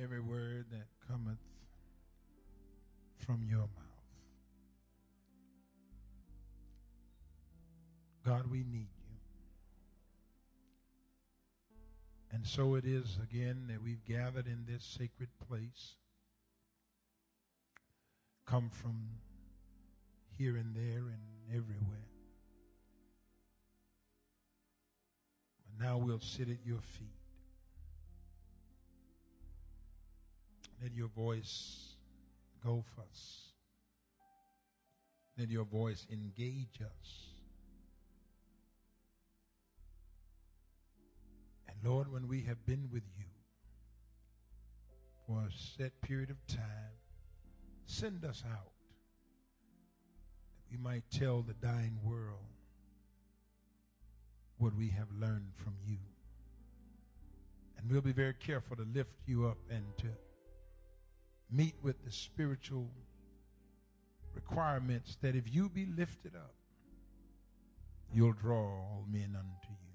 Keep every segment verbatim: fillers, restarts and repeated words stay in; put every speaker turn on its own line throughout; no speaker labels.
every word that cometh from your mouth. God, we need you. And so it is again that we've gathered in this sacred place, come from here and there and everywhere. But now we'll sit at your feet. Let your voice go for us. Let your voice engage us. And Lord, when we have been with you for a set period of time, send us out that we might tell the dying world what we have learned from you. And we'll be very careful to lift you up and to meet with the spiritual requirements that if you be lifted up, you'll draw all men unto you.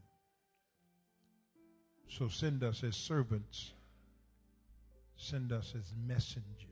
So send us as servants. Send us as messengers.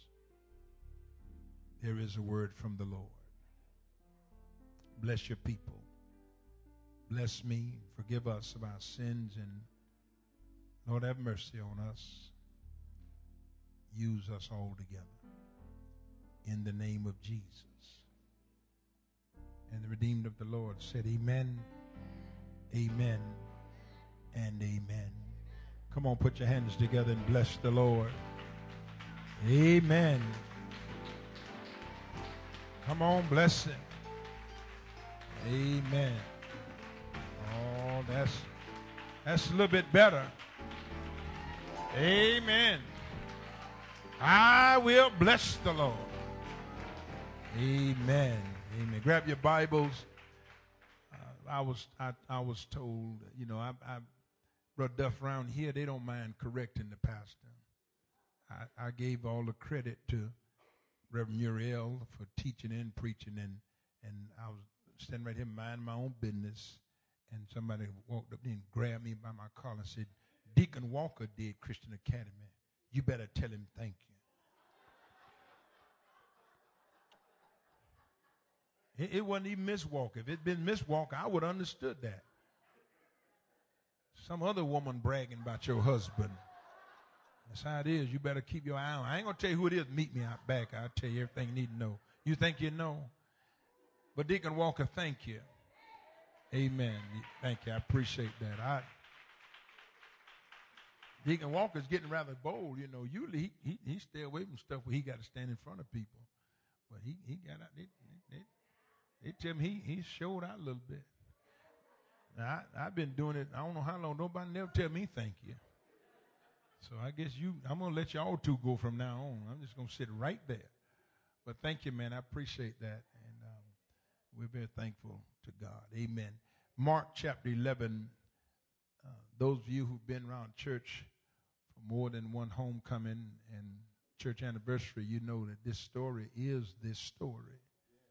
There is a word from the Lord. Bless your people. Bless me. Forgive us of our sins. And Lord, have mercy on us. Use us all together. In the name of Jesus. And the redeemed of the Lord said, amen, amen, and amen. Come on, put your hands together and bless the Lord. Amen. Come on, bless him. Amen. Oh, that's that's a little bit better. Amen. I will bless the Lord. Amen. Amen. Grab your Bibles. Uh, I was I, I was told, you know, I, I Brother Duff around here, they don't mind correcting the pastor. I, I gave all the credit to Reverend Muriel for teaching and preaching, and and I was standing right here minding my own business, and somebody walked up and grabbed me by my collar and said, Deacon Walker did Christian Academy. You better tell him thank you. It, it wasn't even Miss Walker. If it had been Miss Walker, I would have understood that. Some other woman bragging about your husband. That's how it is. You better keep your eye on. I ain't going to tell you who it is. Meet me out back. I'll tell you everything you need to know. You think you know? But Deacon Walker, thank you. Amen. Thank you. I appreciate that. I, Deacon Walker's getting rather bold. You know, usually he, he, he stay away from stuff where he got to stand in front of people. But he, he got out. They, they, they tell me he, he showed out a little bit. Now, I, I've been doing it, I don't know how long. Nobody never tell me thank you. So I guess you, I'm going to let y'all two go from now on. I'm just going to sit right there. But thank you, man. I appreciate that. And um, we're very thankful to God. Amen. Mark chapter eleven. Uh, those of you who've been around church for more than one homecoming and church anniversary, you know that this story is this story.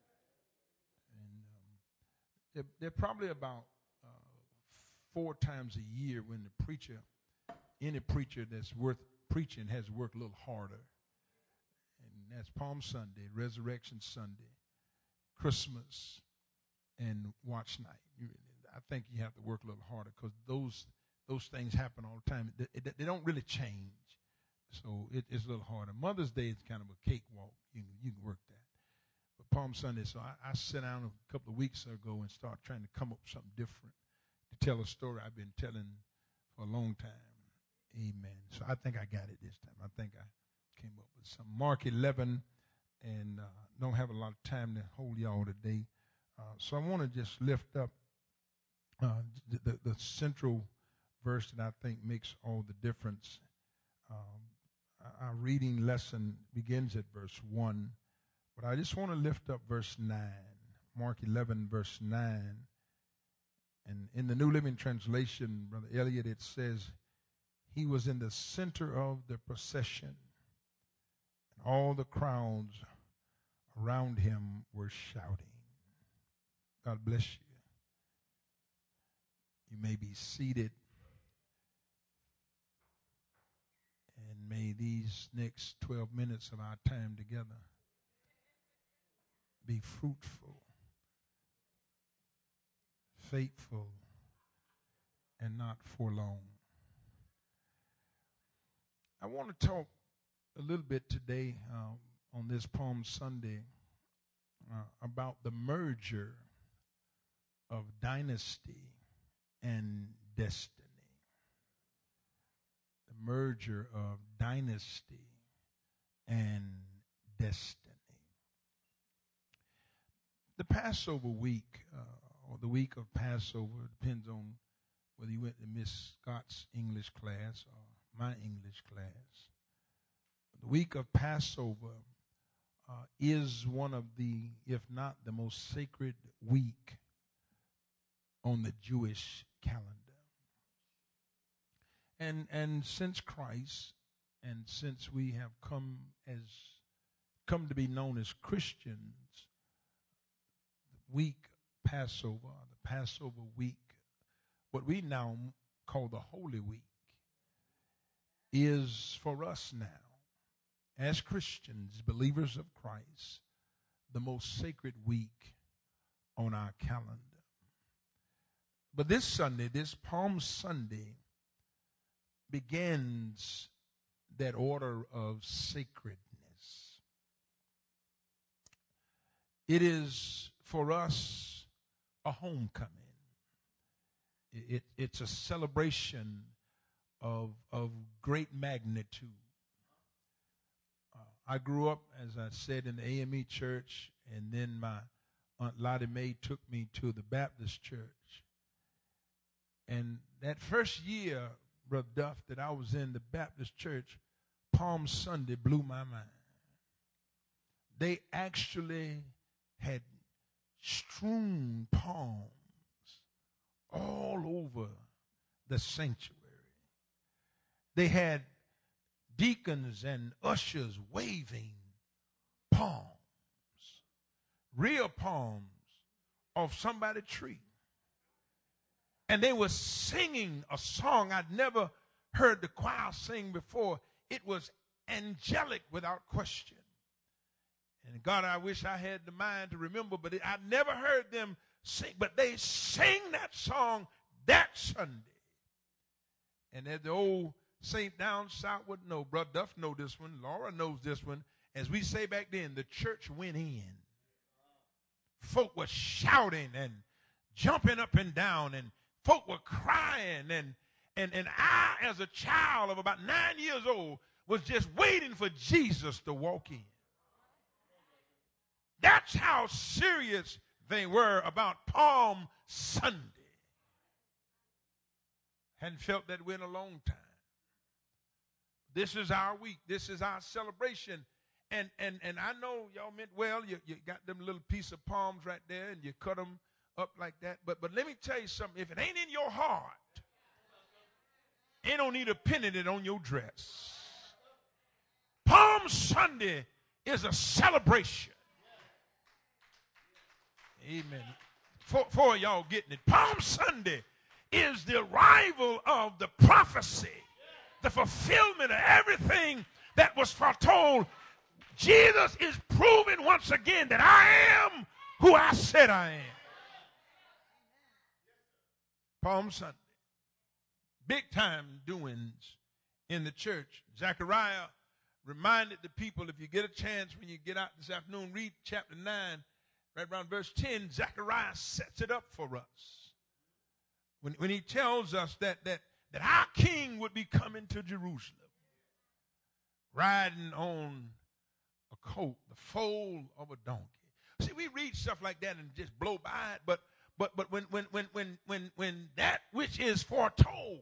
And um, they're, they're probably about uh, four times a year when the preacher, any preacher that's worth preaching has to work a little harder. And that's Palm Sunday, Resurrection Sunday, Christmas, and Watch Night. You, I think you have to work a little harder because those those things happen all the time. They, they, they don't really change. So it, it's a little harder. Mother's Day is kind of a cakewalk. You can, you can work that. But Palm Sunday, so I, I sat down a couple of weeks ago and started trying to come up with something different to tell a story I've been telling for a long time. Amen. So I think I got it this time. I think I came up with some. Mark eleven, and uh, don't have a lot of time to hold y'all today. Uh, so I want to just lift up uh, the, the, the central verse that I think makes all the difference. Um, our reading lesson begins at verse one, but I just want to lift up verse nine. Mark eleven, verse nine. And in the New Living Translation, Brother Elliot, it says, he was in the center of the procession, and all the crowds around him were shouting. God bless you. You may be seated, and may these next twelve minutes of our time together be fruitful, faithful, and not forlorn. I want to talk a little bit today uh, on this Palm Sunday uh, about the merger of dynasty and destiny. The merger of dynasty and destiny. The Passover week, uh, or the week of Passover, depends on whether you went to Miss Scott's English class or my English class. The week of Passover uh, is one of the, if not the most sacred week on the Jewish calendar. And and since Christ, and since we have come as come to be known as Christians, the week Passover, the Passover week, what we now call the Holy Week, is for us now, as Christians, believers of Christ, the most sacred week on our calendar. But this Sunday, this Palm Sunday, begins that order of sacredness. It is for us a homecoming. It, it, it's a celebration of, of great magnitude. Uh, I grew up, as I said, in the A M E church, and then my Aunt Lottie Mae took me to the Baptist church. And that first year, Brother Duff, that I was in the Baptist church, Palm Sunday blew my mind. They actually had strewn palms all over the sanctuary. They had deacons and ushers waving palms, real palms off somebody's tree. And they were singing a song I'd never heard the choir sing before. It was angelic without question. And God, I wish I had the mind to remember, but it, I'd never heard them sing. But they sang that song that Sunday. And as the old saint down south would know, Brother Duff know this one, Laura knows this one. As we say back then, the church went in. Folk were shouting and jumping up and down, and folk were crying, and, and, and I, as a child of about nine years old, was just waiting for Jesus to walk in. That's how serious they were about Palm Sunday. Hadn't felt that way in a long time. This is our week. This is our celebration. And and and I know y'all meant well. You, you got them little piece of palms right there, and you cut them up like that. But but let me tell you something. If it ain't in your heart, it don't need a pennant on your dress. Palm Sunday is a celebration. Amen. For, for y'all getting it. Palm Sunday is the arrival of the prophecy, the fulfillment of everything that was foretold. Jesus is proving once again that I am who I said I am. Palm Sunday. Big time doings in the church. Zechariah reminded the people, if you get a chance when you get out this afternoon, read chapter nine, right around verse ten. Zechariah sets it up for us. When, when he tells us that, that, that our king would be coming to Jerusalem, riding on a colt, the foal of a donkey. See, we read stuff like that and just blow by it, but but but when when when when when when that which is foretold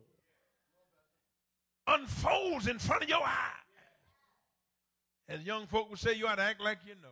unfolds in front of your eyes, as young folk would say, you ought to act like you know.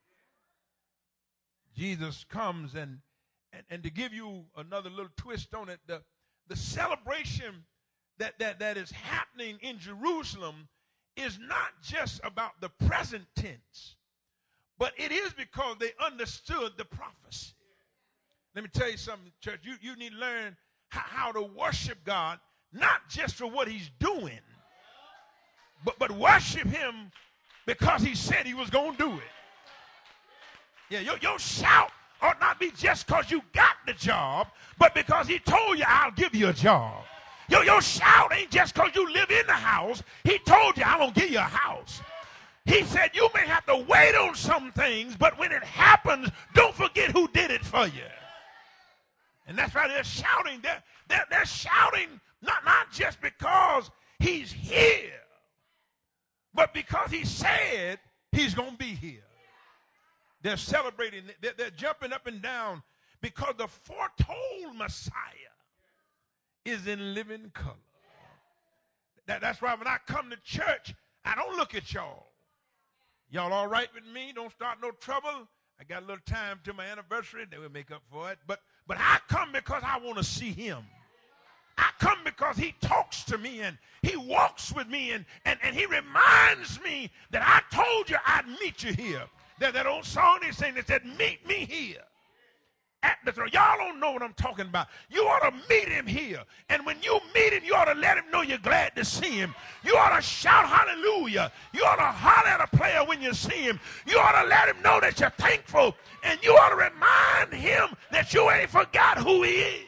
Jesus comes, and and, and to give you another little twist on it, the the celebration that that that is happening in Jerusalem is not just about the present tense, but it is because they understood the prophecy. Let me tell you something, church. You, you need to learn how, how to worship God, not just for what he's doing, but, but worship him because he said he was going to do it. Yeah, your, your shout ought not be just because you got the job, but because he told you, I'll give you a job. Your, your shout ain't just because you live in the house. He told you, I'm going to give you a house. He said you may have to wait on some things, but when it happens, don't forget who did it for you. And that's why they're shouting. They're, they're, they're shouting not, not just because he's here, but because he said he's going to be here. They're celebrating. They're, they're jumping up and down because the foretold Messiah is in living color. That, that's why when I come to church, I don't look at y'all. Y'all all right with me? Don't start no trouble. I got a little time to my anniversary. They will make up for it. But, but I come because I want to see him. I come because he talks to me and he walks with me and, and, and he reminds me that I told you I'd meet you here. That, that old song they sing that said, meet me here. At the throne. Y'all don't know what I'm talking about. You ought to meet him here. And when you meet him, you ought to let him know you're glad to see him. You ought to shout hallelujah. You ought to holler at a player when you see him. You ought to let him know that you're thankful. And you ought to remind him that you ain't forgot who he is.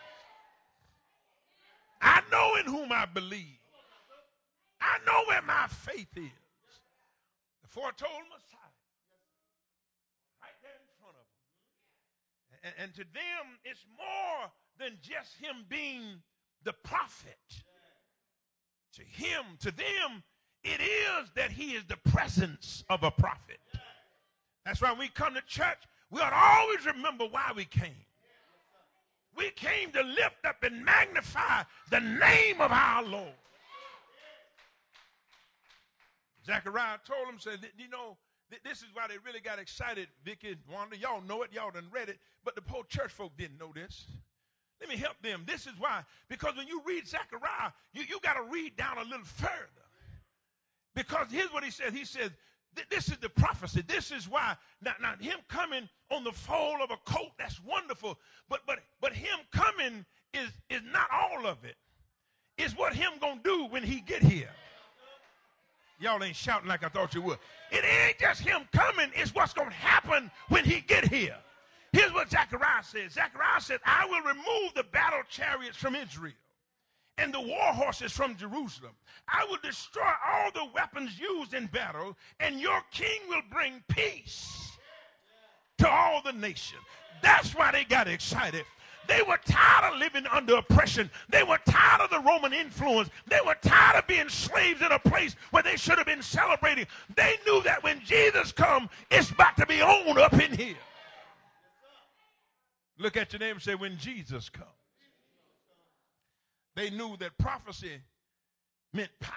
I know in whom I believe. I know where my faith is. The foretold Messiah. And, and to them, it's more than just him being the prophet. To him, to them, it is that he is the presence of a prophet. That's why when we come to church, we ought to always remember why we came. We came to lift up and magnify the name of our Lord. Zechariah told him, said, you know, this is why they really got excited, Vicky, Wanda. Y'all know it. Y'all done read it. But the whole church folk didn't know this. Let me help them. This is why. Because when you read Zechariah, you, you got to read down a little further. Because here's what he says. He says, this is the prophecy. This is why. Now, now him coming on the fold of a coat, that's wonderful. But but but him coming is, is not all of it. It's what him going to do when he get here. Y'all ain't shouting like I thought you would. It ain't just him coming. It's what's going to happen when he get here. Here's what Zechariah says. Zechariah says, I will remove the battle chariots from Israel and the war horses from Jerusalem. I will destroy all the weapons used in battle, and your king will bring peace to all the nations. That's why they got excited. They were tired of living under oppression. They were tired of the Roman influence. They were tired of being slaves in a place where they should have been celebrating. They knew that when Jesus comes, it's about to be on up in here. Look at your neighbor and say, when Jesus comes. They knew that prophecy meant power.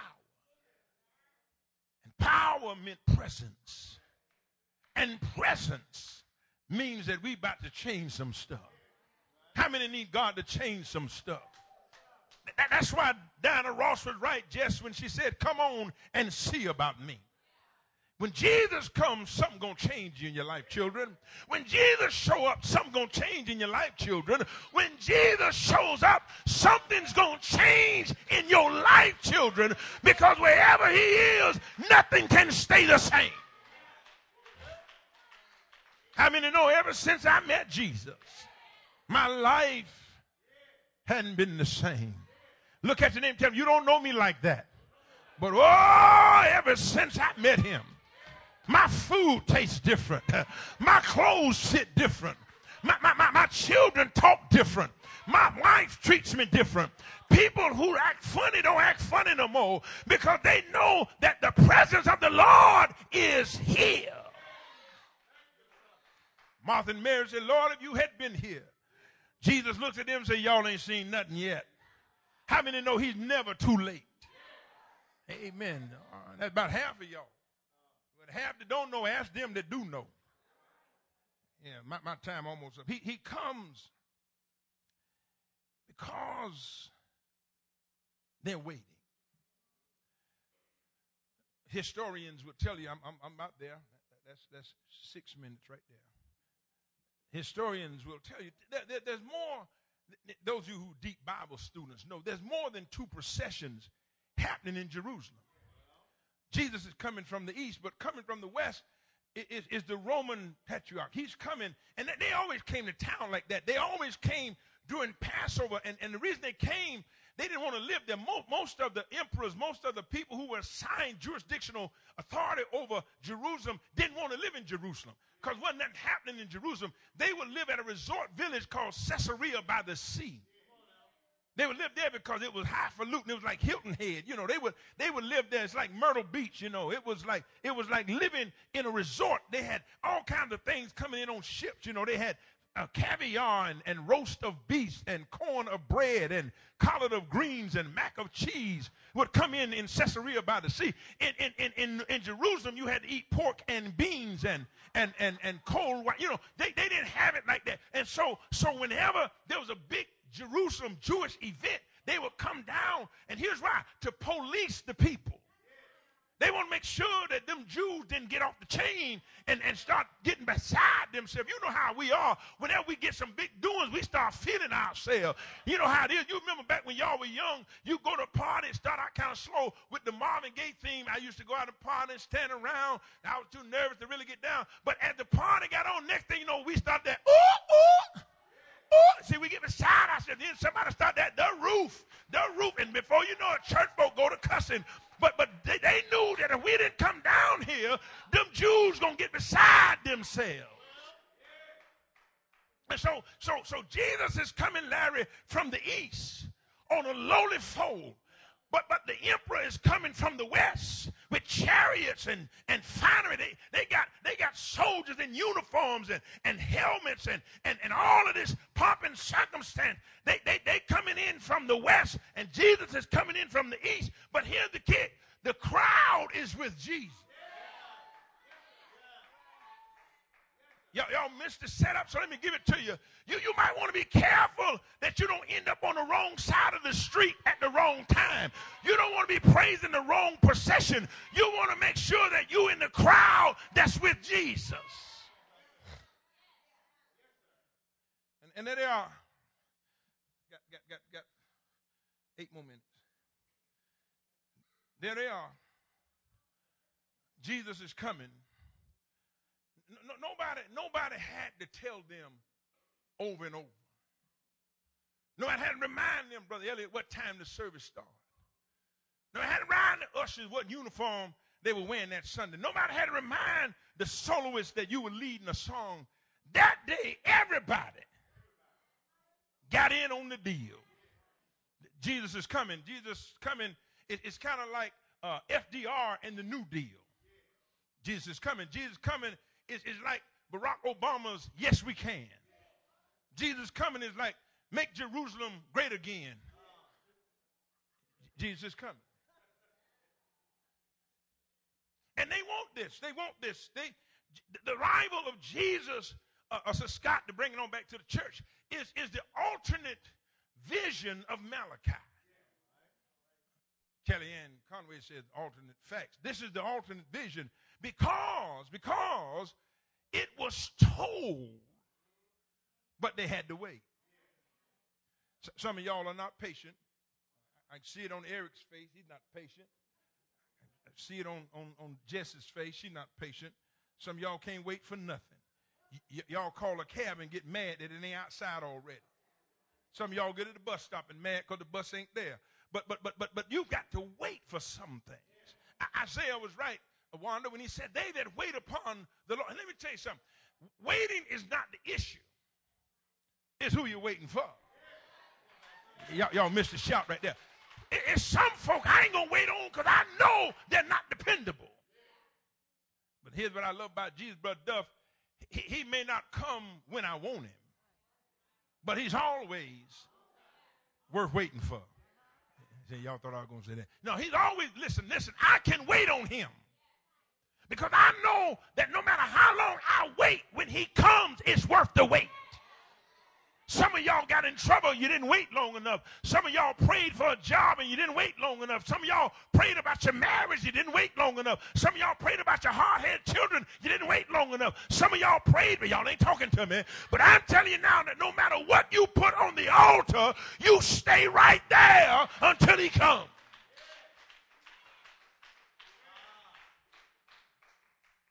And power meant presence. And presence means that we about to change some stuff. How many need God to change some stuff? That's why Diana Ross was right, Jess, when she said, come on and see about me. When Jesus comes, something's going to change you in your life, children. When Jesus show up, something's going to change in your life, children. When Jesus shows up, something's going to change in your life, children, because wherever he is, nothing can stay the same. How many know ever since I met Jesus, my life hadn't been the same? Look at your name and tell him, you don't know me like that. But oh, ever since I met him, my food tastes different. My clothes fit different. My, my, my, my children talk different. My wife treats me different. People who act funny don't act funny no more because they know that the presence of the Lord is here. Martha and Mary said, Lord, if you had been here. Jesus looks at them and says, y'all ain't seen nothing yet. How many know he's never too late? Amen. Uh, that's about half of y'all. But half that don't know, ask them that do know. Yeah, my, my time almost up. He, he comes because they're waiting. Historians will tell you, I'm, I'm, I'm out there. That's, that's six minutes right there. Historians will tell you that, that there's more, those of you who deep Bible students know, there's more than two processions happening in Jerusalem. Jesus is coming from the east, but coming from the west is, is the Roman patriarch. He's coming, and they always came to town like that. They always came during Passover, and, and the reason they came, they didn't want to live there. Most, most of the emperors, most of the people who were assigned jurisdictional authority over Jerusalem didn't want to live in Jerusalem because wasn't nothing happening in Jerusalem. They would live at a resort village called Caesarea by the sea. They would live there because it was highfalutin. It was like Hilton Head. You know, they would they would live there. It's like Myrtle Beach. You know, it was like it was like living in a resort. They had all kinds of things coming in on ships. You know, they had uh, caviar and, and roast of beef and corn of bread and collard of greens and mac of cheese would come in in Caesarea by the sea. In in in in, in Jerusalem, you had to eat pork and beans and and and and cold wine. You know, they they didn't have it like that. And so so whenever there was a big Jerusalem Jewish event, they would come down, and here's why: to police the people. They want to make sure that them Jews didn't get off the chain and, and start getting beside themselves. You know how we are. Whenever we get some big doings, we start feeling ourselves. You know how it is. You remember back when y'all were young, you go to a party and start out kind of slow with the Marvin Gaye theme. I used to go out to party and stand around. I was too nervous to really get down. But as the party got on, next thing you know, we started that, ooh, ooh. Oh, see, we get beside ourselves. Then somebody start that, the roof, the roof. And before you know it, church folk go to cussing. But but they, they knew that if we didn't come down here, them Jews going to get beside themselves. And so, so, so Jesus is coming, Larry, from the east on a lowly foal. But but the emperor is coming from the west with chariots and, and finery. They, they got they got soldiers in uniforms and, and helmets and, and, and all of this pomp and circumstance. They, they they coming in from the west, and Jesus is coming in from the east. But here's the kick: the crowd is with Jesus. Y'all, y'all missed the setup, so let me give it to you. You, you might want to be careful that you don't end up on the wrong side of the street at the wrong time. You don't want to be praising the wrong procession. You want to make sure that you're in the crowd that's with Jesus. And, and there they are. Got, got, got, got eight more minutes. There they are. Jesus is coming. No, nobody, nobody had to tell them over and over. Nobody had to remind them, Brother Elliot, what time the service started. Nobody had to remind the ushers what uniform they were wearing that Sunday. Nobody had to remind the soloists that you were leading a song. That day, everybody got in on the deal. Jesus is coming. Jesus is coming. It, it's kind of like uh, F D R and the New Deal. Jesus is coming. Jesus is coming. It's, it's like Barack Obama's Yes We Can. Jesus coming is like Make Jerusalem Great Again. Jesus is coming. And they want this. They want this. They, the arrival of Jesus, uh, uh, Sir Scott, to bring it on back to the church, is, is the alternate vision of Malachi. Kellyanne Conway says alternate facts. This is the alternate vision because, because it was told, but they had to wait. So, some of y'all are not patient. I can see it on Eric's face. He's not patient. I see it on, on, on Jess's face. She's not patient. Some of y'all can't wait for nothing. Y- y'all call a cab and get mad that it ain't outside already. Some of y'all get at the bus stop and mad because the bus ain't there. But but but but but you've got to wait for some things. I, Isaiah was right, Wanda, when he said, "They that wait upon the Lord." And let me tell you something. Waiting is not the issue. It's who you're waiting for. Y'all, y'all missed the shout right there. It, it's some folk I ain't gonna wait on because I know they're not dependable. But here's what I love about Jesus, Brother Duff. He, he may not come when I want him, but he's always worth waiting for. Y'all thought I was going to say that. No, he's always, listen, listen, I can wait on him. Because I know that no matter how long I wait, when he comes, it's worth the wait. Some of y'all got in trouble, you didn't wait long enough. Some of y'all prayed for a job and you didn't wait long enough. Some of y'all prayed about your marriage, you didn't wait long enough. Some of y'all prayed about your hard-headed children, you didn't wait long enough. Some of y'all prayed, but y'all ain't talking to me. But I'm telling you now that no matter what you put on the altar, you stay right there until he comes.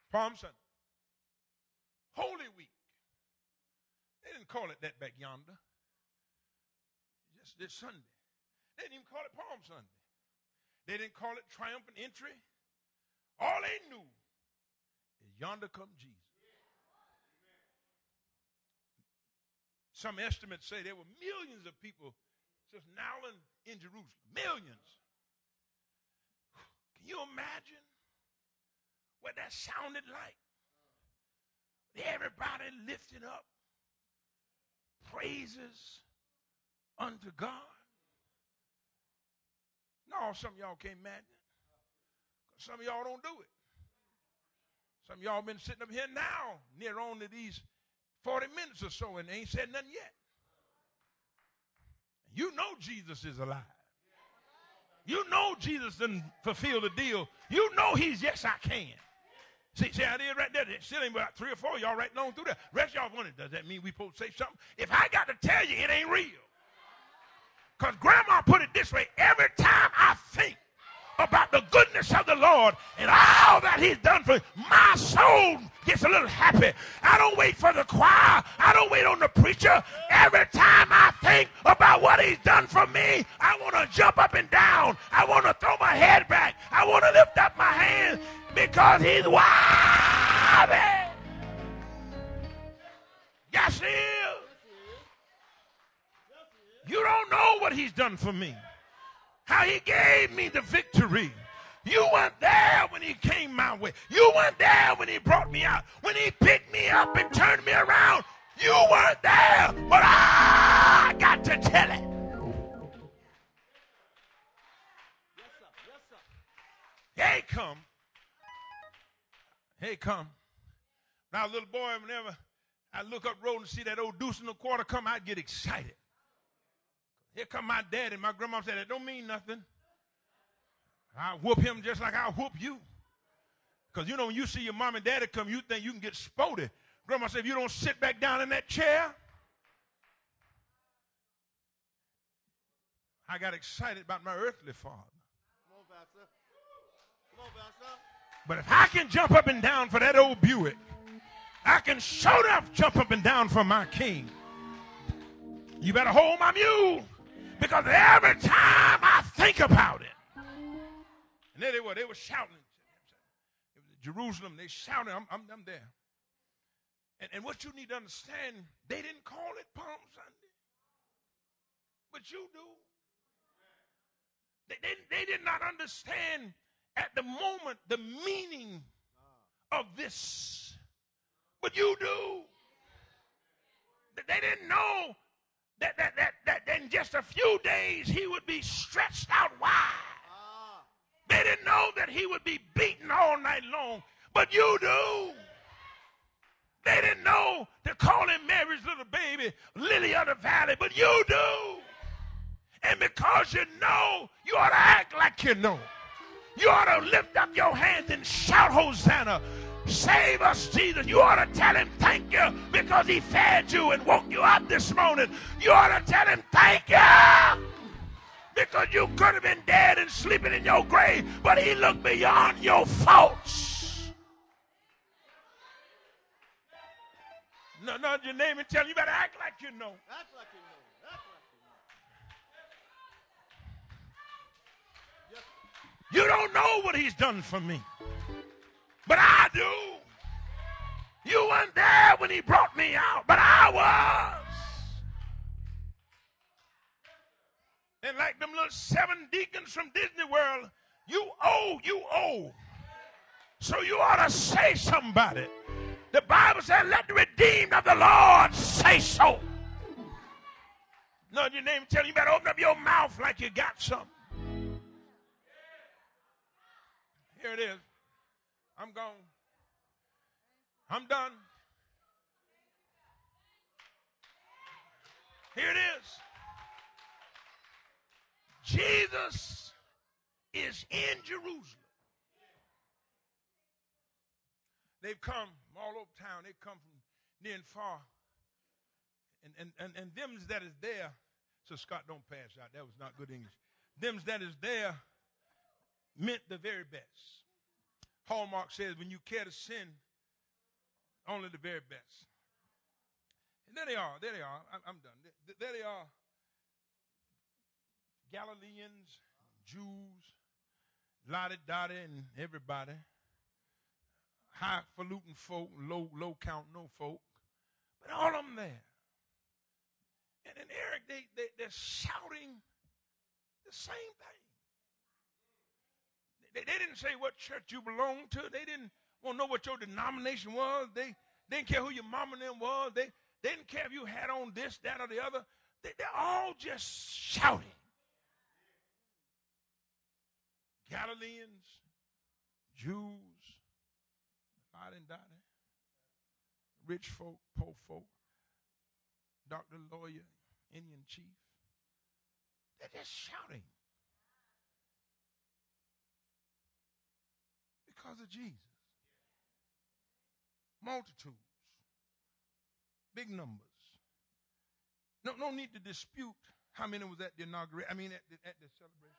Palm Sunday. Holy Week. They didn't call it that back yonder. Just this Sunday. They didn't even call it Palm Sunday. They didn't call it triumphant entry. All they knew is yonder come Jesus. Some estimates say there were millions of people just nowing in Jerusalem. Millions. Can you imagine what that sounded like? Everybody lifted up praises unto God. No, some of y'all can't imagine it. Some of y'all don't do it. Some of y'all been sitting up here now, near on to these forty minutes or so, and they ain't said nothing yet. You know Jesus is alive. You know Jesus didn't fulfill the deal. You know he's yes, I can. See, see how it is right there? There's still ain't about three or four of y'all right along through there. Rest y'all wondering, does that mean we supposed to say something? If I got to tell you, it ain't real. Because Grandma put it this way, every time I think about the goodness of the Lord and all that he's done for me, my soul gets a little happy. I don't wait for the choir. I don't wait on the preacher. Every time I think about what he's done for me, I want to jump up and down. I want to throw my head back. I want to lift up my hands because he's worthy. Yes, he is. You don't know what he's done for me. How he gave me the victory. You weren't there when he came my way. You weren't there when he brought me out. When he picked me up and turned me around. You weren't there. But I got to tell it. Yes, sir. Yes, sir. Hey, come. Hey, come. Now, little boy, whenever I look up road and see that old deuce in the quarter come, I get excited. Here come my dad, and my grandma said, that don't mean nothing. I'll whoop him just like I'll whoop you. Because, you know, when you see your mom and daddy come, you think you can get spotted. Grandma said, if you don't sit back down in that chair. I got excited about my earthly father. Come on, Pastor. Come on, Pastor. But if I can jump up and down for that old Buick, I can sure enough jump up and down for my king. You better hold my mule. Because every time I think about it, and there they were, they were shouting. It was Jerusalem, they shouted, I'm, I'm, I'm there. And, and what you need to understand, they didn't call it Palm Sunday. But you do. They, they, they did not understand at the moment the meaning of this. But you do. They didn't know That, that, that, that in just a few days he would be stretched out wide. Ah. They didn't know that he would be beaten all night long. But you do. They didn't know to call him Mary's little baby, Lily of the Valley. But you do. And because you know, you ought to act like you know. You ought to lift up your hands and shout Hosanna. Save us, Jesus. You ought to tell him thank you because he fed you and woke you up this morning. You ought to tell him thank you because you could have been dead and sleeping in your grave, but he looked beyond your faults. No, no, your name and tell him you better act like you know. Act like you know. Act like you know. You don't know what he's done for me. But I do. You weren't there when he brought me out, but I was. And like them little seven deacons from Disney World, you owe, you owe. So you ought to say somebody. The Bible said, let the redeemed of the Lord say so. No, your name tell you, you better open up your mouth like you got something. Here it is. I'm gone. I'm done. Here it is. Jesus is in Jerusalem. They've come all over town. They've come from near and far. And, and, and, and them that is there, so Scott, don't pass out. That was not good English. Them that is there meant the very best. Hallmark says, when you care to sin, only the very best. And there they are. There they are. I'm done. There they are. Galileans, Jews, Lottie-Dottie, and everybody. Highfalutin folk, low, low count, no folk. But all of them there. And then Eric, they, they, they're shouting the same thing. They, they didn't say what church you belong to. They didn't want to know what your denomination was. They, they didn't care who your mama and them was. They, they didn't care if you had on this, that, or the other. They, they're all just shouting. Galileans, Jews, Lottie-Dottie, rich folk, poor folk, doctor, lawyer, Indian chief. They're just shouting because of Jesus. Multitudes, big numbers. No, no need to dispute how many was at the inauguration. I mean, at the, at the celebration.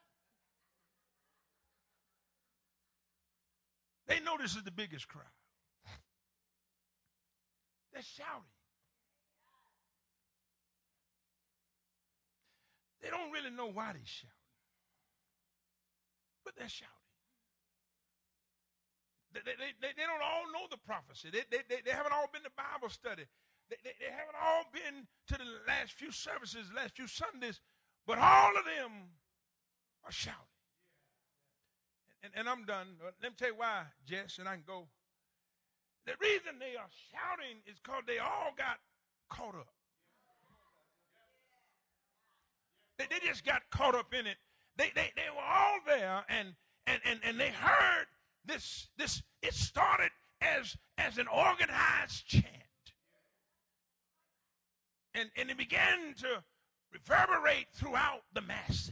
They know this is the biggest crowd. They're shouting. They don't really know why they're shouting, but they're shouting. They, they, they, they don't all know the prophecy. They, they, they, they haven't all been to Bible study. They, they, they haven't all been to the last few services, last few Sundays, but all of them are shouting. And, and I'm done. Let me tell you why, Jess, and I can go. The reason they are shouting is because they all got caught up. They, they just got caught up in it. They, they, they were all there, and, and, and, and they heard this. This it started as, as an organized chant. And, and it began to reverberate throughout the masses.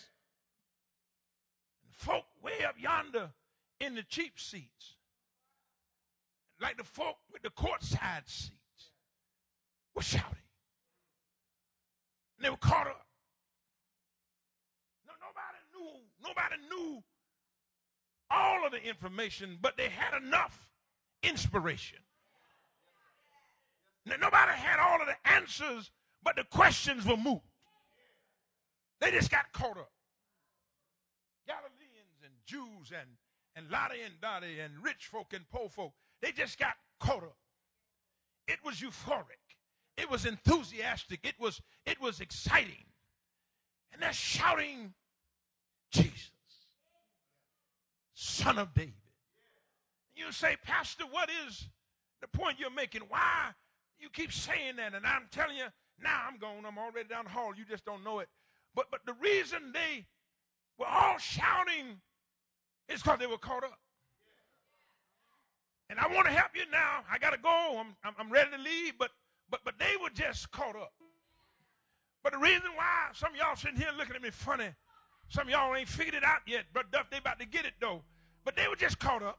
Folk way up yonder in the cheap seats, like the folk with the courtside seats, were shouting. And they were caught up. No, nobody knew, nobody knew all of the information, but they had enough inspiration. Now, nobody had all of the answers, but the questions were moot. They just got caught up. Galileans and Jews and, and Lottie and Dottie and rich folk and poor folk, they just got caught up. It was euphoric. It was enthusiastic. It was, it was exciting. And they're shouting, Jesus, Son of David. You say, Pastor, what is the point you're making? Why you keep saying that? And I'm telling you, now I'm gone. I'm already down the hall. You just don't know it. But, but the reason they were all shouting is because they were caught up. And I want to help you now. I got to go. I'm, I'm, I'm ready to leave. But, but, but they were just caught up. But the reason why some of y'all sitting here looking at me funny, some of y'all ain't figured it out yet. Brother Duff, they about to get it, though. But they were just caught up,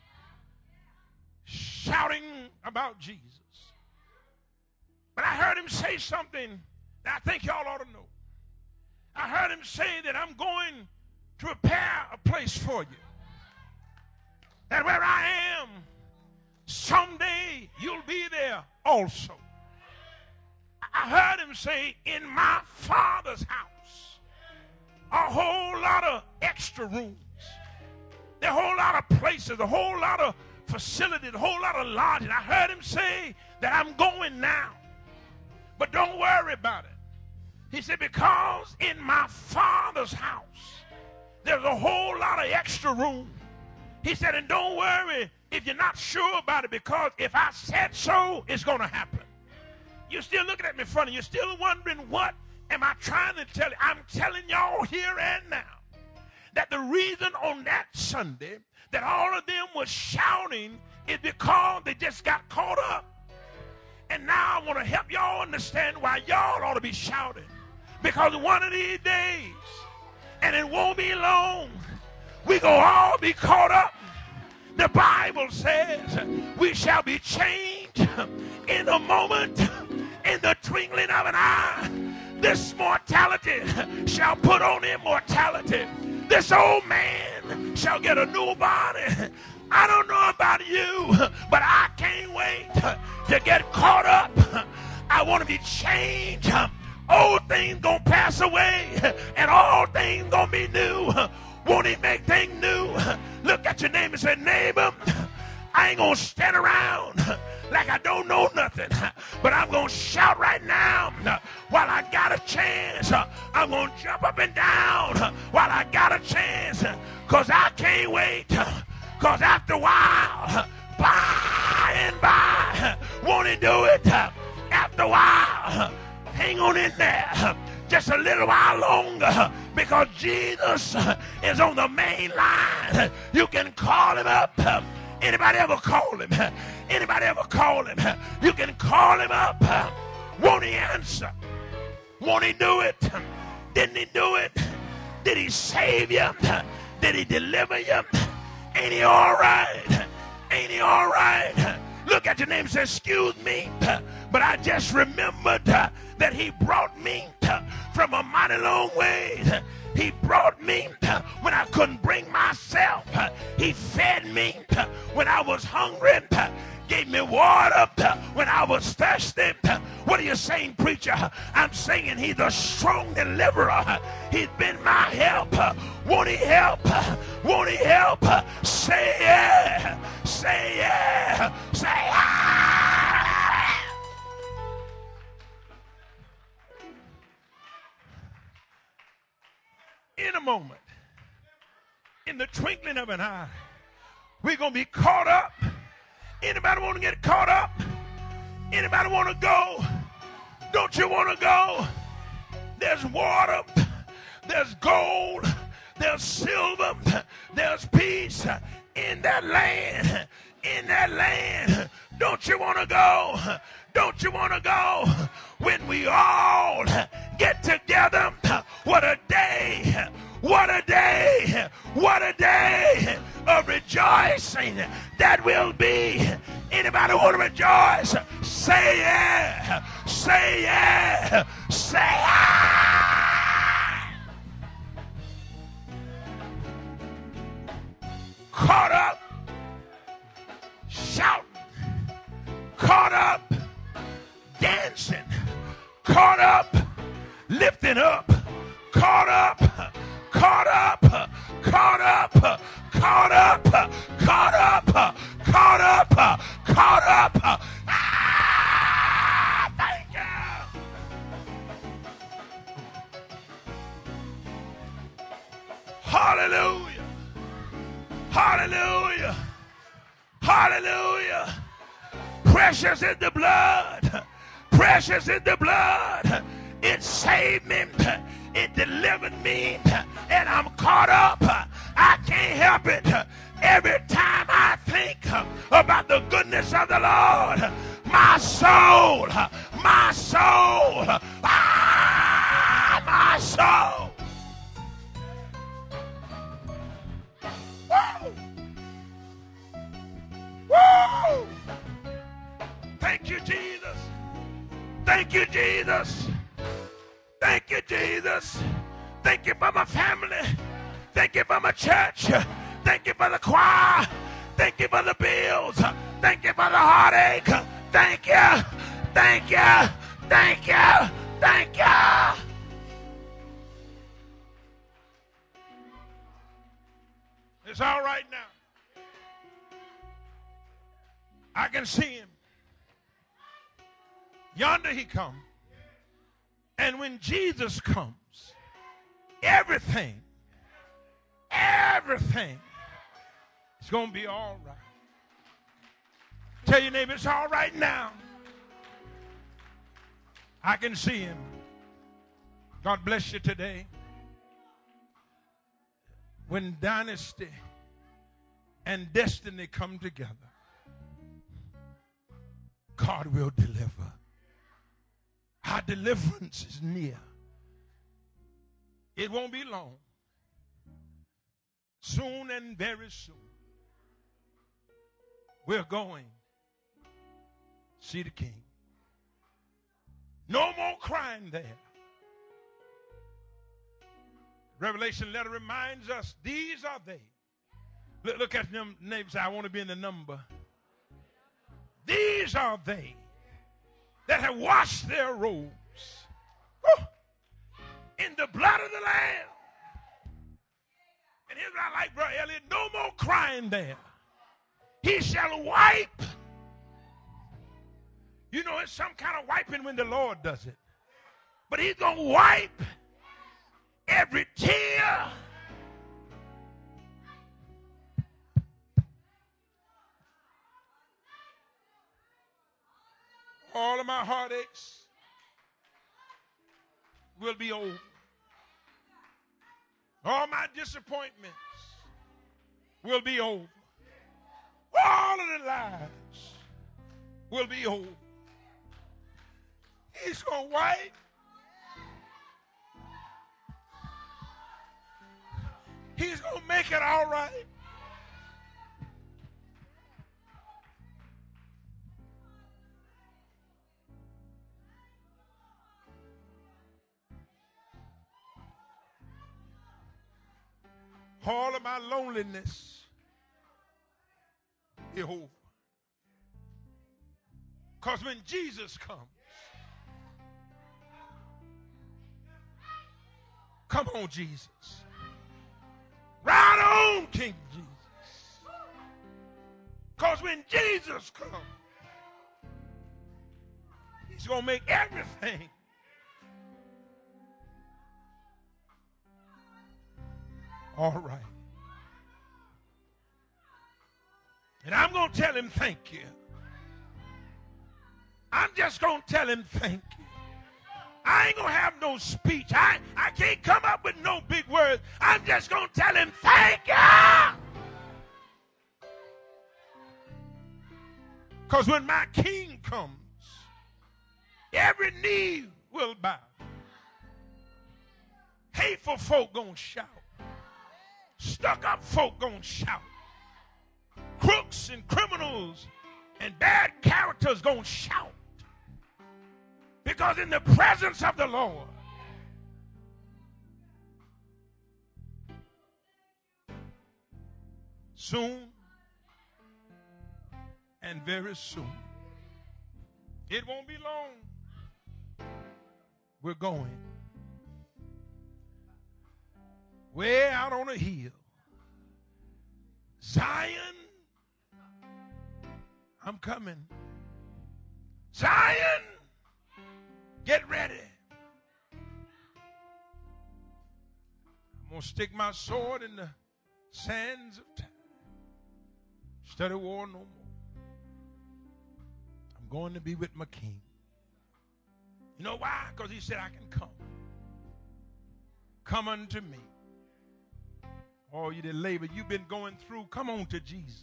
shouting about Jesus. But I heard him say something that I think y'all ought to know. I heard him say that I'm going to prepare a place for you. That where I am, someday you'll be there also. I heard him say, in my Father's house, a whole lot of extra rooms. There are a whole lot of places, a whole lot of facilities, a whole lot of lodging. I heard him say that I'm going now. But don't worry about it. He said, because in my Father's house, there's a whole lot of extra room. He said, and don't worry if you're not sure about it, because if I said so, it's going to happen. You're still looking at me funny. You're still wondering, what am I trying to tell you? I'm telling y'all here and now that the reason on that Sunday that all of them were shouting is because they just got caught up. And now I want to help y'all understand why y'all ought to be shouting. Because one of these days, and it won't be long, we gonna all be caught up. The Bible says we shall be changed in a moment, in the twinkling of an eye. This mortality shall put on immortality. This old man shall get a new body. I don't know about you, but I can't wait to get caught up. I want to be changed. Old things gonna pass away, and all things gonna be new. Won't he make things new? Look at your neighbor and say, neighbor, I ain't gonna stand around like I don't know nothing, but I'm gonna shout right now while I got a chance. I'm gonna jump up and down while I got a chance, because I can't wait, because after a while, by and by, won't he do it? After a while, hang on in there just a little while longer, because Jesus is on the main line. You can call him up. Anybody ever call him? Anybody ever call him? You can call him up. Won't he answer? Won't he do it? Didn't he do it? Did he save you? Did he deliver you? Ain't he all right? Ain't he all right? Look at your name and say, excuse me, but I just remembered that he brought me from a mighty long way. He brought me when I couldn't bring myself. He fed me when I was hungry. Gave me water when I was thirsty. What are you saying, preacher? I'm saying he's a strong deliverer. He's been my help. Won't he help? Won't he help? Say yeah. Say yeah. Say yeah. In a moment, in the twinkling of an eye, we're going to be caught up. Anybody want to get caught up? Anybody want to go? Don't you want to go? There's water. There's gold. There's silver. There's peace in that land. In that land. Don't you want to go? Don't you want to go? When we all get together, what a day. What a day. What a day of rejoicing that will be. Anybody want to rejoice? Say yeah. Say yeah. Say yeah. Caught up. Shouting. Caught up. Dancing. Caught up. Lifting up. Caught up. Caught up. Caught up. Caught up. Caught up. Caught up. Caught up. Ah, thank you. Hallelujah. Hallelujah. Hallelujah. Precious is the blood. Precious is the blood. It saved me. It delivered me. And I'm caught up. I can't help it. Every time I think about the goodness of the Lord, my soul, my soul, ah, my soul. Woo! Woo! Thank you, Jesus. Thank you, Jesus. Thank you, Jesus. Thank you for my family. Thank you for my church. Thank you for the choir. Thank you for the bills. Thank you for the heartache. Thank you. Thank you. Thank you. Thank you. It's all right now. I can see him. Yonder he comes. And when Jesus comes, everything, everything is going to be all right. Tell your neighbor, it's all right now. I can see him. God bless you today. When dynasty and destiny come together, God will deliver. Our deliverance is near. It won't be long. Soon and very soon, we're going to see the King. No more crying there. Revelation letter reminds us these are they. Look, look at them neighbors. I want to be in the number. These are they that have washed their robes whew, in the blood of the Lamb. And here's what I like, Brother Elliot. No more crying there. He shall wipe. You know, it's some kind of wiping when the Lord does it. But he's going to wipe every tear. All of my heartaches will be over. All my disappointments will be over. All of the lies will be over. He's going to wipe. He's going to make it all right. All of my loneliness is over. Because when Jesus comes, come on, Jesus. Right on, King Jesus. Because when Jesus comes, he's going to make everything all right. And I'm going to tell him thank you. I'm just going to tell him thank you. I ain't going to have no speech. I, I can't come up with no big words. I'm just going to tell him thank you. Because when my king comes, every knee will bow. Hateful folk going to shout. Stuck-up folk going to shout. Crooks and criminals and bad characters going to shout. Because in the presence of the Lord, soon and very soon, it won't be long, we're going way out on a hill. Zion, I'm coming. Zion, get ready. I'm going to stick my sword in the sands of time. Study war no more. I'm going to be with my king. You know why? Because he said I can come. Come unto me. All you that labor, you've been going through, come on to Jesus.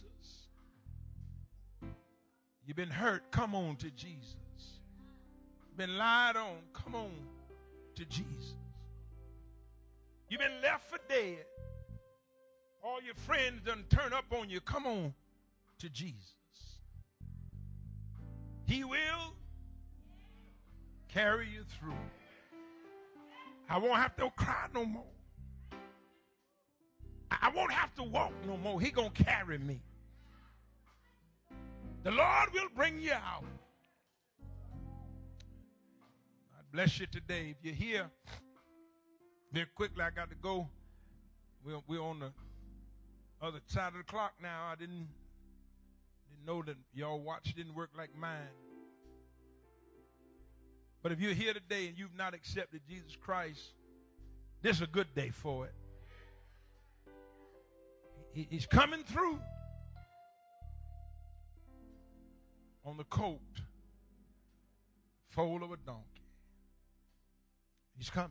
You've been hurt, come on to Jesus. Been lied on, come on to Jesus. You've been left for dead. All your friends done turn up on you, come on to Jesus. He will carry you through. I won't have to cry no more. I won't have to walk no more. He gonna carry me. The Lord will bring you out. God bless you today. If you're here, very quickly, I got to go. We're, we're on the other side of the clock now. I didn't, didn't know that y'all watch didn't work like mine. But if you're here today and you've not accepted Jesus Christ, this is a good day for it. He, he's coming through on the coat, foal of a donkey. He's coming.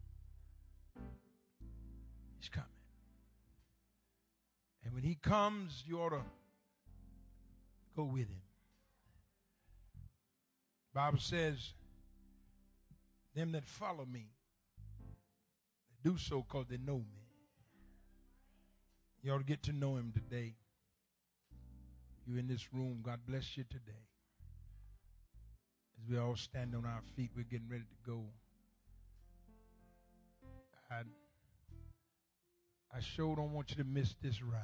He's coming. And when he comes, you ought to go with him. The Bible says, them that follow me, they do so because they know me. You ought to get to know him today. You in this room, God bless you today. As we all stand on our feet, we're getting ready to go. I I sure don't want you to miss this ride.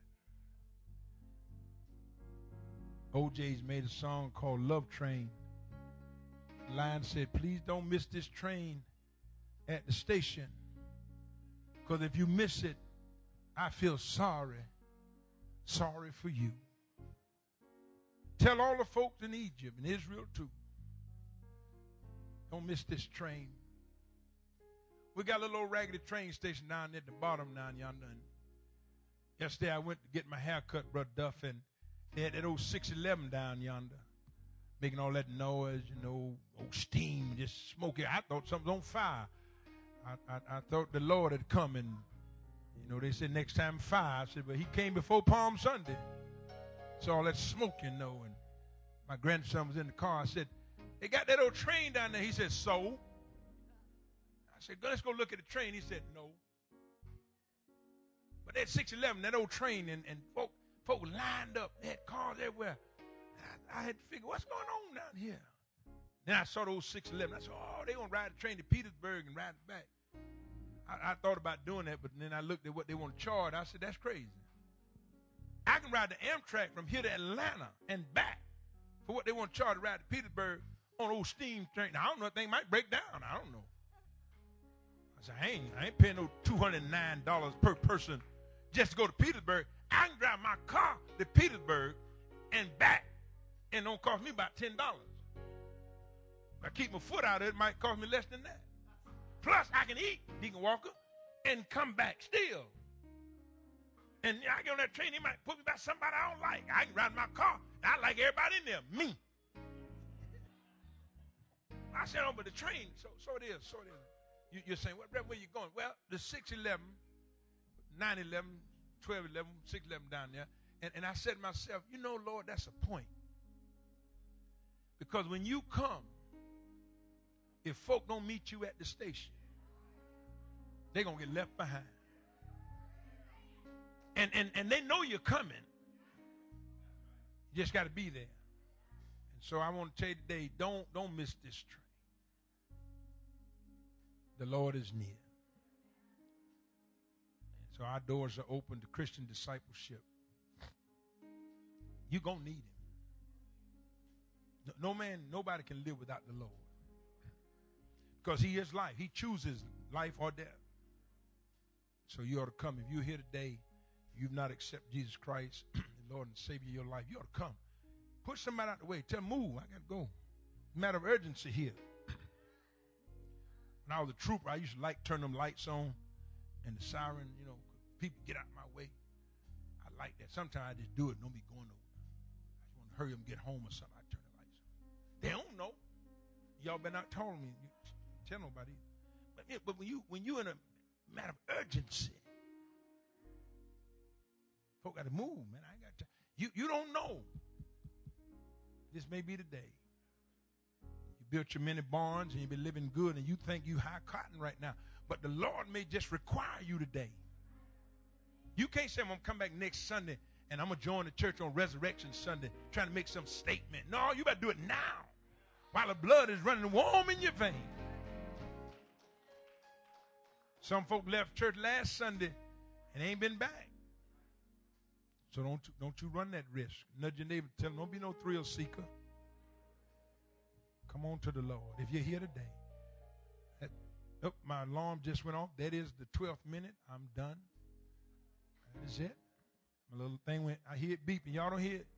O J's made a song called Love Train. The line said, please don't miss this train at the station, because if you miss it, I feel sorry, sorry for you. Tell all the folks in Egypt and Israel too, don't miss this train. We got a little old raggedy train station down at the bottom down yonder. And yesterday I went to get my hair cut, Brother Duff, and they had that old six eleven down yonder, making all that noise, you know, old steam, just smoking. I thought something was on fire. I, I, I thought the Lord had come, and, you know, they said next time fire. I said, but he came before Palm Sunday. So all that smoke, you know, and my grandson was in the car. I said, they got that old train down there. He said, so? I said, let's go look at the train. He said, no. But that six eleven, that old train, and, and folk, folk lined up. They had cars everywhere. I, I had to figure, what's going on down here? Then I saw those six eleven. I said, oh, they're going to ride the train to Petersburg and ride it back. I, I thought about doing that, but then I looked at what they want to charge. I said, that's crazy. I can ride the Amtrak from here to Atlanta and back for what they want to charge to ride to Petersburg on old steam train. Now, I don't know if they might break down. I don't know. I said, I ain't, I ain't paying no two hundred nine dollars per person just to go to Petersburg. I can drive my car to Petersburg and back, and it don't cost me about ten dollars. If I keep my foot out of it, it might cost me less than that. Plus, I can eat, Deacon Walker, and come back still. And I get on that train, he might put me by somebody I don't like. I can ride my car. I like everybody in there. Me. I said, oh, but the train, so, so it is, so it is. You, you're saying, well, where you going? Well, the six eleven, nine eleven, twelve eleven, six eleven down there. And, and I said to myself, you know, Lord, that's a point. Because when you come, if folk don't meet you at the station, they're going to get left behind. And, and, and they know you're coming. You just got to be there. And so I want to tell you today, don't, don't miss this train. The Lord is near. And so our doors are open to Christian discipleship. You're going to need him. No, no man, nobody can live without the Lord. Because he is life. He chooses life or death. So you ought to come. If you're here today, you've not accepted Jesus Christ, the Lord and Savior of your life, you ought to come. Push somebody out the way. Tell them, move. I got to go. Matter of urgency here. When I was a trooper, I used to like turn them lights on and the siren, you know, people get out of my way. I like that. Sometimes I just do it. Don't be going nowhere. I just want to hurry them get home or something. I turn the lights on. They don't know. Y'all better not tell me. You tell nobody. But, yeah, but when you when you in a matter of urgency, folk got to move, man. I ain't got to. You you don't know. This may be the day. You built your many barns and you've been living good and you think you high cotton right now. But the Lord may just require you today. You can't say, I'm going to come back next Sunday and I'm going to join the church on Resurrection Sunday trying to make some statement. No, you better do it now while the blood is running warm in your veins. Some folk left church last Sunday and ain't been back. So don't, don't you run that risk. Nudge your neighbor, tell them, don't be no thrill seeker. Come on to the Lord. If you're here today, that, oh, my alarm just went off. That is the twelfth minute. I'm done. That is it. My little thing went, I hear it beeping. Y'all don't hear it?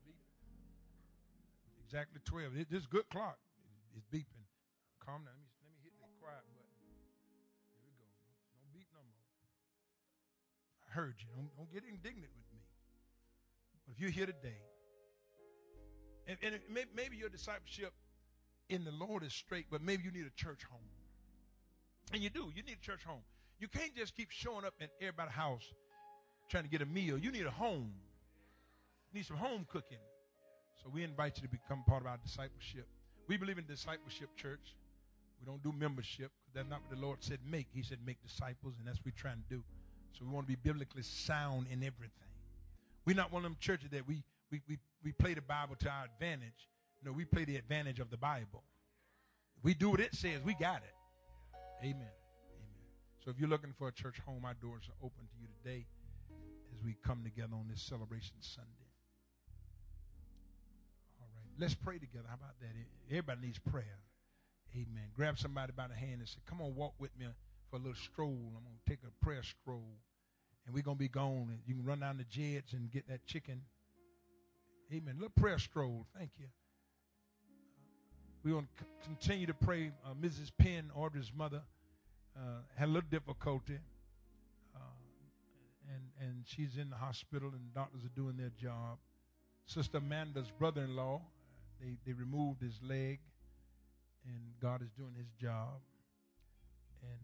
Exactly twelve. It, this is good clock. It's beeping. Calm down. Let me, let me hit the quiet button. Here we go. Don't beep no more. I heard you. Don't, don't get indignant with me. But if you're here today, and, and it may, maybe your discipleship in the Lord is straight, but maybe you need a church home. And you do. You need a church home. You can't just keep showing up in everybody's house trying to get a meal. You need a home. You need some home cooking. So we invite you to become part of our discipleship. We believe in discipleship, church. We don't do membership. That's not what the Lord said make. He said make disciples, and that's what we're trying to do. So we want to be biblically sound in everything. We're not one of them churches that we, we, we, we play the Bible to our advantage. No, we play the advantage of the Bible. We do what it says. We got it. Amen. Amen. So if you're looking for a church home, our doors are open to you today as we come together on this celebration Sunday. All right. Let's pray together. How about that? Everybody needs prayer. Amen. Grab somebody by the hand and say, come on, walk with me for a little stroll. I'm going to take a prayer stroll. And we're going to be gone. And you can run down to Jed's and get that chicken. Amen. A little prayer stroll. Thank you. We're going to c- continue to pray. Uh, Missus Penn, Audrey's mother, uh, had a little difficulty. Uh, and, and she's in the hospital, and doctors are doing their job. Sister Amanda's brother-in-law, they, they removed his leg, and God is doing his job. And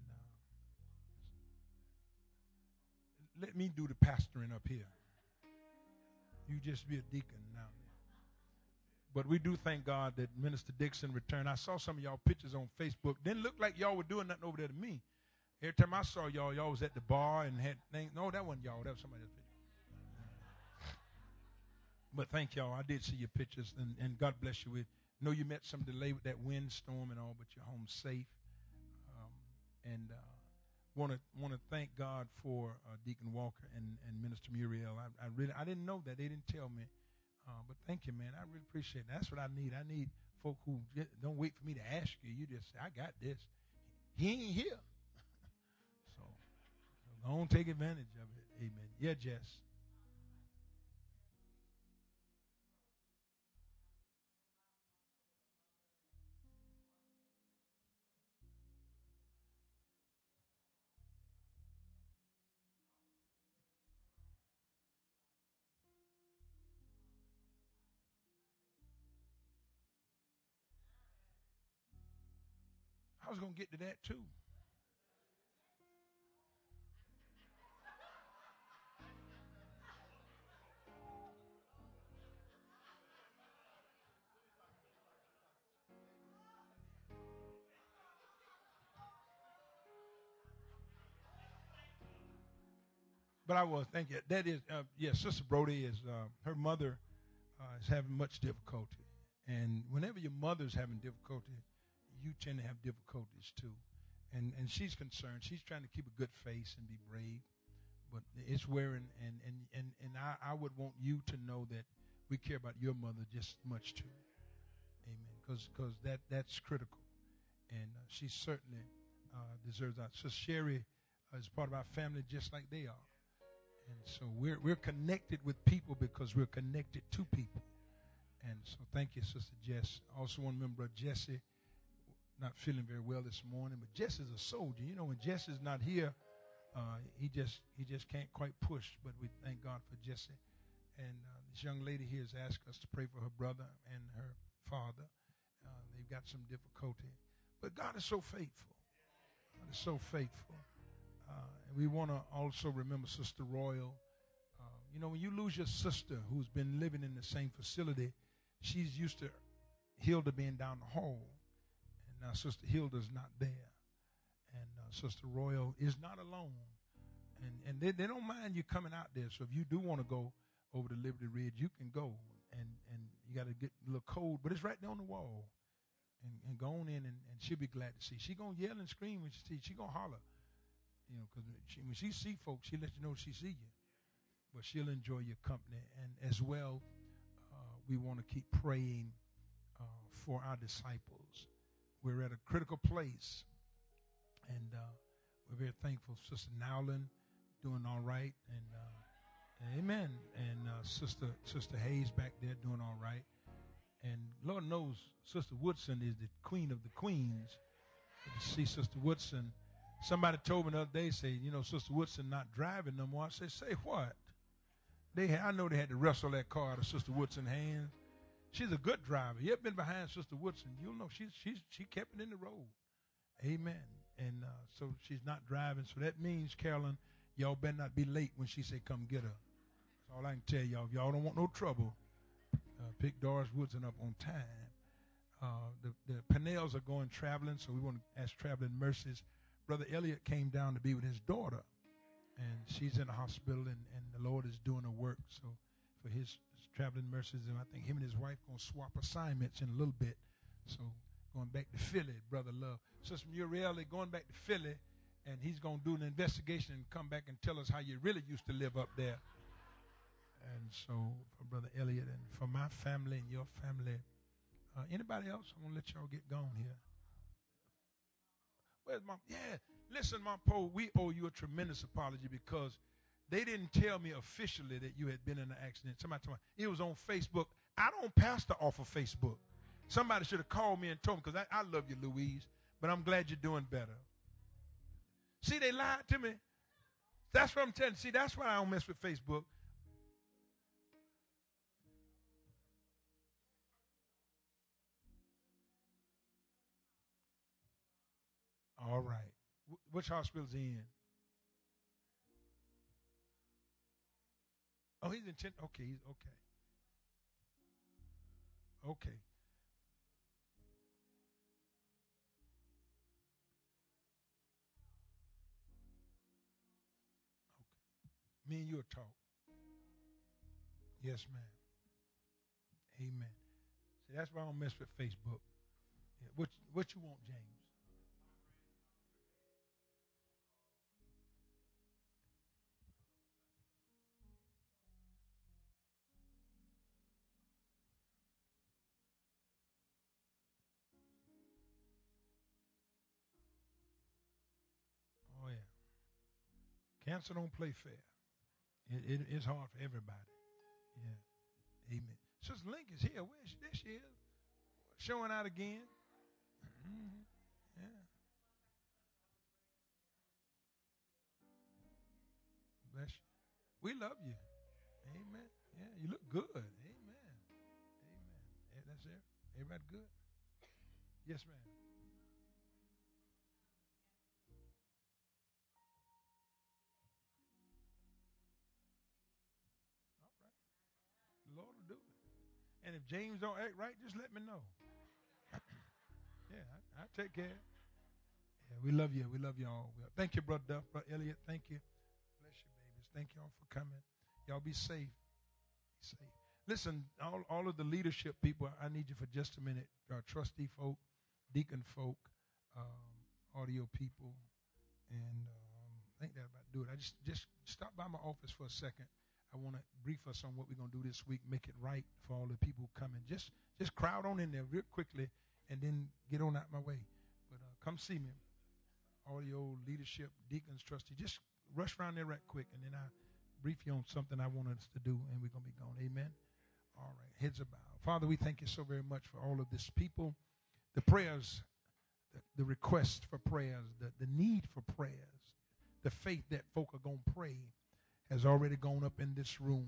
uh, let me do the pastoring up here. You just be a deacon now. But we do thank God that Minister Dixon returned. I saw some of y'all pictures on Facebook. Didn't look like y'all were doing nothing over there to me. Every time I saw y'all, y'all was at the bar and had things. No, that wasn't y'all. That was somebody else's picture. But thank y'all. I did see your pictures, and, and God bless you. We know you met some delay with that windstorm and all, but you're home safe. Um, and uh, want to want to thank God for uh, Deacon Walker and, and Minister Muriel. I, I really I didn't know that. They didn't tell me. Uh, but thank you, man. I really appreciate it. That's what I need. I need folk who get, don't wait for me to ask you. You just say, I got this. He ain't here. so, so don't take advantage of it. Amen. Yeah, Jess. I was going to get to that too. But I was thank you. That is, uh, yes, Sister Brody is, uh, her mother uh, is having much difficulty. And whenever your mother's having difficulty, you tend to have difficulties too. And and she's concerned. She's trying to keep a good face and be brave. But it's wearing, and, and, and, and I, I would want you to know that we care about your mother just as much too. Amen. Because because that, that's critical. And uh, she certainly uh, deserves that. So Sherry uh, is part of our family just like they are. And so we're we're connected with people because we're connected to people. And so thank you, Sister Jess. Also one member of Jesse, not feeling very well this morning, but Jess is a soldier. You know, when Jess is not here, uh, he just he just can't quite push. But we thank God for Jesse. And uh, this young lady here has asked us to pray for her brother and her father. Uh, they've got some difficulty. But God is so faithful. God is so faithful. Uh, and we want to also remember Sister Royal. Uh, you know, when you lose your sister who's been living in the same facility, she's used to Hilda being down the hall. And now Sister Hilda's not there. And uh, Sister Royal is not alone. And and they, they don't mind you coming out there. So if you do want to go over to Liberty Ridge, you can go. And, and you got to get a little cold, but it's right there on the wall. And, and go on in, and, and she'll be glad to see. She going to yell and scream when she see. She going to holler. You know, because she, when she see folks, she let you know she see you. But she'll enjoy your company. And as well, uh, we want to keep praying uh, for our disciples. We're at a critical place. And uh, we're very thankful. Sister Nowlin doing all right. And uh, amen. And uh, Sister Sister Hayes back there doing all right. And Lord knows Sister Woodson is the queen of the queens. To see Sister Woodson. Somebody told me the other day, say, you know, Sister Woodson not driving no more. I said, say what? They had, I know they had to wrestle that car out of Sister Woodson's hands. She's a good driver. You ever been behind Sister Woodson? You'll know she's she's she kept it in the road. Amen. And uh, so she's not driving. So that means, Carolyn, y'all better not be late when she say come get her. That's all I can tell y'all. If y'all don't want no trouble, uh, pick Doris Woodson up on time. Uh, the, the Pennells are going traveling, so we want to ask traveling mercies. Brother Elliot came down to be with his daughter, and she's in the hospital, and, and the Lord is doing a work. So for his, his traveling mercies, and I think him and his wife going to swap assignments in a little bit. So going back to Philly, Brother Love. Sister Muriel, they're going back to Philly, and he's going to do an investigation and come back and tell us how you really used to live up there. And so for Brother Elliot and for my family and your family, uh, anybody else? I'm going to let y'all get gone here. Where's Mom? Yeah, listen, Mom Poe, we owe you a tremendous apology because they didn't tell me officially that you had been in an accident. Somebody told me it was on Facebook. I don't pastor off of Facebook. Somebody should have called me and told me because I, I love you, Louise, but I'm glad you're doing better. See, they lied to me. That's what I'm telling you. See, that's why I don't mess with Facebook. All right. Wh- which hospital is he in? Oh, he's in ten. Okay, he's okay. Okay. Okay. Me and you will talk. Yes, ma'am. Amen. See, that's why I don't mess with Facebook. Yeah. What what you want, James? Oh yeah. Cancer don't play fair. It, it, it's hard for everybody. Yeah. Amen. Sister Link is here. Where is she? There she is. Showing out again. Mm-hmm. Yeah. Bless you. We love you. Amen. Yeah, you look good. Amen. Amen. Yeah, that's it. Everybody good? Yes, ma'am. All right. The Lord will do it. And if James don't act right, just let me know. Yeah, I, I take care. Yeah, we love you. We love you all. Well, thank you, Brother Duff. Brother Elliot, thank you. Bless you, babies. Thank you all for coming. Y'all be safe. Be safe. Listen, all, all of the leadership people, I need you for just a minute. Our trustee folk, deacon folk, um, audio people, and um, I think that about do it. I just just stop by my office for a second. I want to brief us on what we're going to do this week, make it right for all the people coming. Just just crowd on in there real quickly and then get on out my way. But uh, come see me. Audio, leadership, deacons, trustee. Just rush around there right quick and then I'll brief you on something I want us to do and we're going to be gone. Amen. All right. Heads are bowed. Father, we thank you so very much for all of this people, the prayers, the, the request for prayers, the, the need for prayers, the faith that folk are going to pray has already gone up in this room.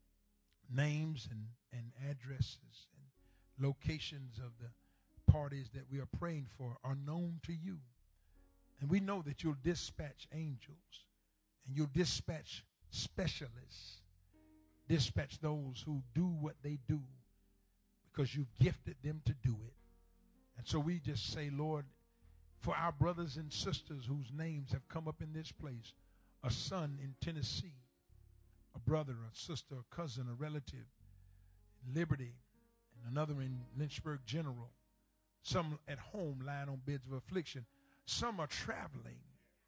Names and, and addresses and locations of the parties that we are praying for are known to you. And we know that you'll dispatch angels and you'll dispatch specialists, dispatch those who do what they do because you've gifted them to do it. And so we just say, Lord, for our brothers and sisters whose names have come up in this place, a son in Tennessee, a brother, a sister, a cousin, a relative in Liberty, and another in Lynchburg General, some at home lying on beds of affliction, some are traveling.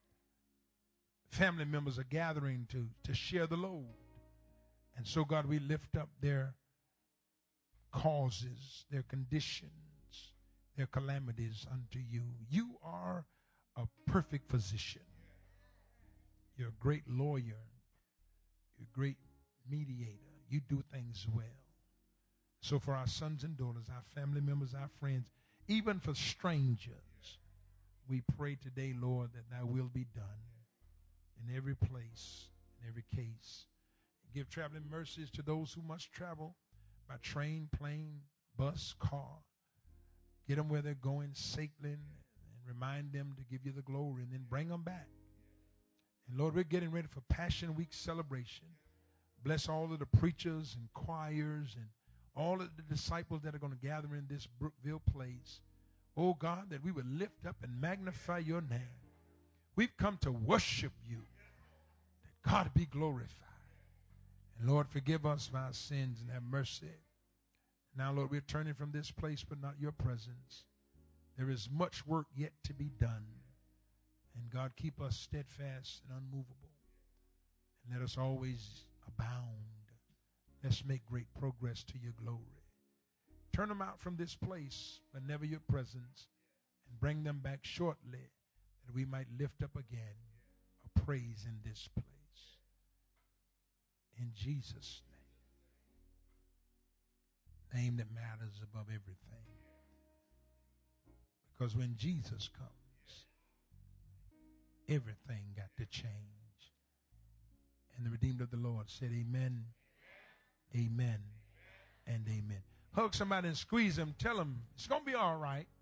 Family members are gathering to, to share the load. And so, God, we lift up their causes, their conditions, their calamities unto you. You are a perfect physician. You're a great lawyer. You're a great mediator. You do things well. So for our sons and daughters, our family members, our friends, even for strangers, we pray today, Lord, that thy will be done in every place, in every case. Give traveling mercies to those who must travel by train, plane, bus, car. Get them where they're going safely and remind them to give you the glory and then bring them back. And Lord, we're getting ready for Passion Week celebration. Bless all of the preachers and choirs and all of the disciples that are going to gather in this Brookville place. Oh God, that we would lift up and magnify your name. We've come to worship you. That God be glorified. And Lord, forgive us for our sins and have mercy. Now, Lord, we're turning from this place, but not your presence. There is much work yet to be done. And God, keep us steadfast and unmovable. And let us always abound. Let's make great progress to your glory. Turn them out from this place, but never your presence, and bring them back shortly, that we might lift up again a praise in this place. In Jesus' name. Name that matters above everything. Because when Jesus comes, everything got to change. And the redeemed of the Lord said, amen, amen, and amen. Hug somebody and squeeze them. Tell them it's going to be all right.